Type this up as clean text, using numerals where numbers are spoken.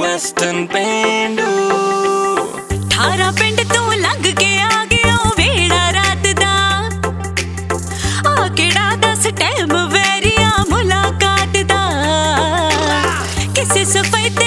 Western ਪੇਂਡੂ 18 ਪਿੰਡ ਤੋਂ ਲੰਘ ਕੇ ਆ ਗਿਆ ਵੇੜਾ ਰਾਤ ਦਾ। ਆ ਕਿਹੜਾ ਦੱਸ ਟਾਈਮ ਵੈਰੀਆ ਮੁਲਾਕਾਤ ਦਾ। ਕਿਸੇ ਸਫੈਦ